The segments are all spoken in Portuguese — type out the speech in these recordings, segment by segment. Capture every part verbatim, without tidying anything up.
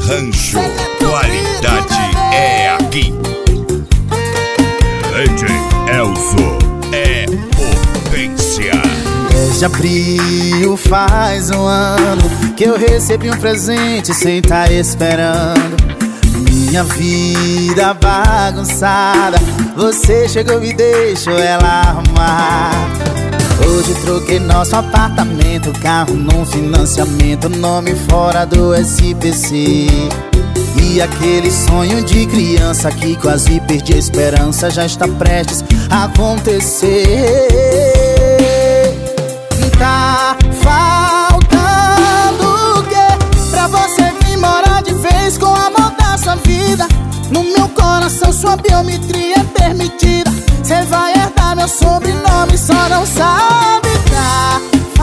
Rancho, qualidade é aqui. D J Elzo é potência. Desde abril faz um ano que eu recebi um presente sem tá esperando. Minha vida bagunçada, você chegou e deixou ela arrumar. Hoje troquei nosso apartamento, carro num financiamento, nome fora do S P C. E aquele sonho de criança que quase perdi a esperança já está prestes a acontecer. Tá faltando o quê pra você vir morar de vez com o amor da sua vida? No meu coração sua biometria é permitida. Cê vai herdar meu sobrenome, só não sabe. Tá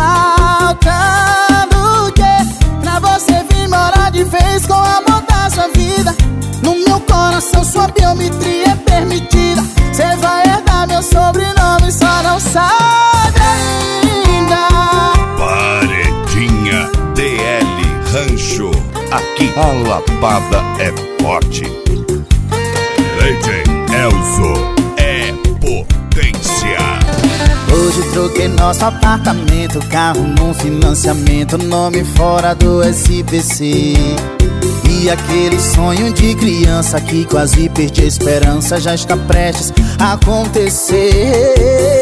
faltando o quê pra você vir morar de vez com o amor da sua vida? No meu coração sua biometria é permitida. Cê vai herdar meu sobrenome, só não sabe ainda. Paredinha D L Rancho, aqui a lapada é forte. D J Elzo é potência. Hoje troquei nosso apartamento, carro num financiamento, nome fora do S P C. E aquele sonho de criança que quase perdi a esperança já está prestes a acontecer.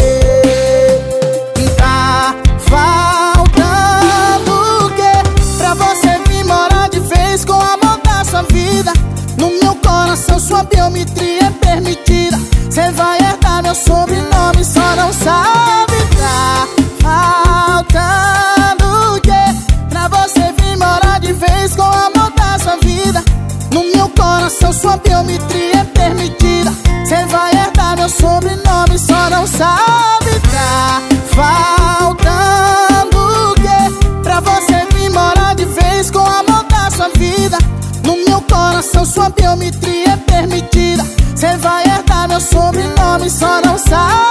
Tá faltando o quê pra você vir morar de vez com o amor da sua vida? No meu coração sua biometria é permitida. Cê vai herdar meu sobrenome, só não sabe. Tá faltando o quê pra você vir morar de vez com o amor da sua vida? No meu coração sua biometria é permitida. Cê vai herdar meu sobrenome, só não sabe. Tá faltando o quê pra você vir morar de vez com o amor da sua vida? No meu coração sua biometria é permitida. Cê vai herdar meu sobrenome, só não sabe.